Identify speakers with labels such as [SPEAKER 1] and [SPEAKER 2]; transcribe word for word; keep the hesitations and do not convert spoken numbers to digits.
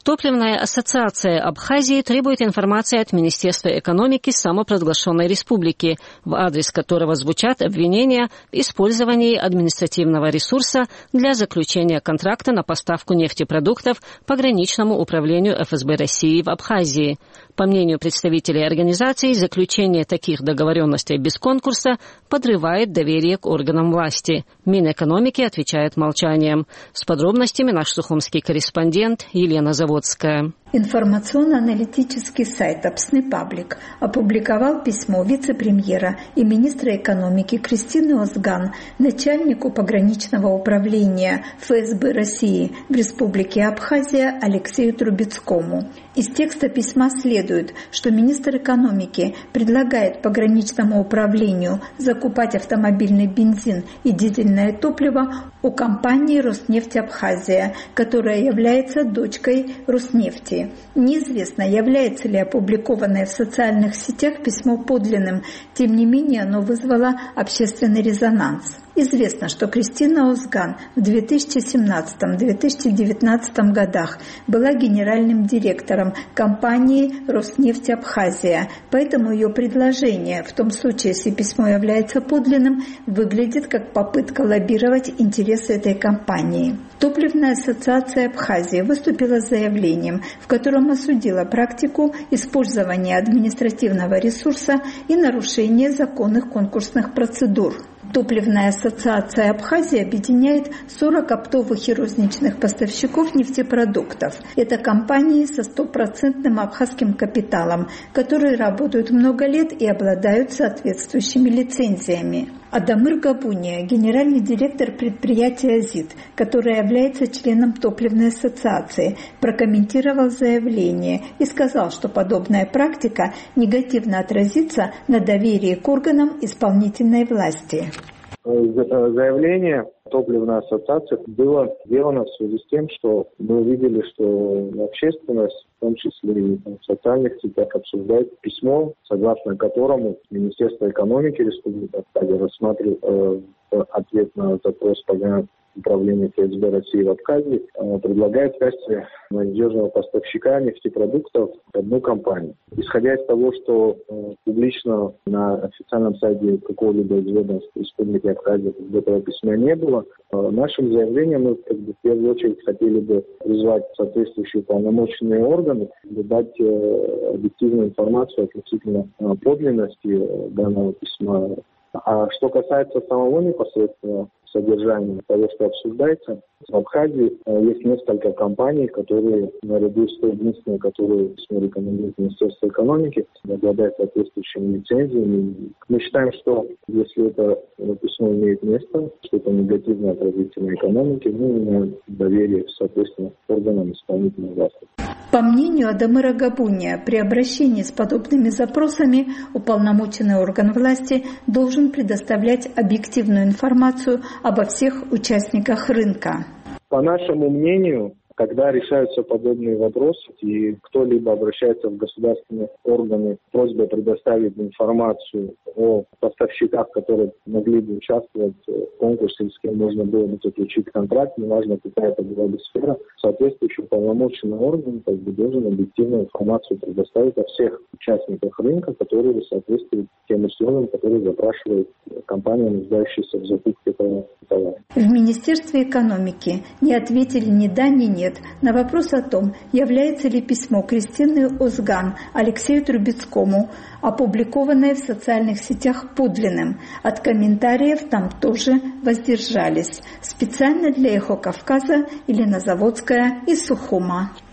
[SPEAKER 1] Топливная ассоциация Абхазии требует информации от Министерства экономики самопровозглашенной республики, в адрес которого звучат обвинения в использовании административного ресурса для заключения контракта на поставку нефтепродуктов пограничному управлению эф эс бэ России в Абхазии. По мнению представителей организации, заключение таких договоренностей без конкурса подрывает доверие к органам власти. Минэкономики отвечает молчанием. С подробностями наш сухумский корреспондент Елена Заводская.
[SPEAKER 2] Информационно-аналитический сайт «Апсны Паблик» опубликовал письмо вице-премьера и министра экономики Кристины Озган начальнику пограничного управления эф эс бэ России в Республике Абхазия Алексею Трубецкому. Из текста письма следует, что министр экономики предлагает пограничному управлению закупать автомобильный бензин и дизельное топливо у компании «Роснефть Абхазия», которая является дочкой «Роснефти». Неизвестно, является ли опубликованное в социальных сетях письмо подлинным, тем не менее оно вызвало общественный резонанс. Известно, что Кристина Озган в две тысячи семнадцатом — две тысячи девятнадцатом годах была генеральным директором компании «Роснефть Абхазия», поэтому ее предложение, в том случае, если письмо является подлинным, выглядит как попытка лоббировать интересы этой компании. Топливная ассоциация Абхазии выступила с заявлением, в котором осудила практику использования административного ресурса и нарушения законных конкурсных процедур. Топливная ассоциация Абхазии объединяет сорок оптовых и розничных поставщиков нефтепродуктов. Это компании со стопроцентным абхазским капиталом, которые работают много лет и обладают соответствующими лицензиями. Адамыр Габуния, генеральный директор предприятия «Азит», который является членом топливной ассоциации, прокомментировал заявление и сказал, что подобная практика негативно отразится на доверии к органам исполнительной власти.
[SPEAKER 3] Заявление топливной ассоциации было сделано в связи с тем, что мы увидели, что общественность, в том числе и в социальных сетях, обсуждает письмо, согласно которому Министерство экономики Республики Абхазия рассматривает э, ответ на запрос управления эф эс бэ России в Абхазии, э, предлагает в качестве надежного поставщика нефтепродуктов одну компанию. Исходя из того, что э, публично на официальном сайте какого-либо из ведомств Республики Абхазия этого письма не было, э, нашим заявлением мы как бы, в первую очередь хотели бы призвать соответствующие полномоченные органы, дать э, объективную информацию относительно э, подлинности э, данного письма. А что касается самого непосредственного содержания того, что обсуждается, в Абхазии э, есть несколько компаний, которые, наряду с той единственной, которую рекомендует Министерство экономики, обладают соответствующими лицензиями. Мы считаем, что если это письмо имеет место, что это негативно отразится на экономике, ну и на доверие, соответственно, органам исполнительной власти.
[SPEAKER 2] По мнению Адамыра Габуния, при обращении с подобными запросами уполномоченный орган власти должен предоставлять объективную информацию обо всех участниках рынка.
[SPEAKER 3] По нашему мнению, когда решаются подобные вопросы и кто-либо обращается в государственные органы с просьбой предоставить информацию о поставщиках, которые могли бы участвовать в конкурсе, с кем можно было бы заключить контракт, неважно, какая это была бы сфера, соответствующий полномоченный орган как бы, должен объективную информацию предоставить о всех участниках рынка, которые соответствуют тем условиям, которые запрашивает компания, нуждающаяся в закупке этого товара.
[SPEAKER 2] В Министерстве экономики не ответили ни да, ни нет на вопрос о том, является ли письмо Кристины Озган Алексею Трубецкому, опубликованное в социальных сетях, подлинным. От комментариев там тоже воздержались. Специально для «Эхо Кавказа» Елена Заводская из Сухума.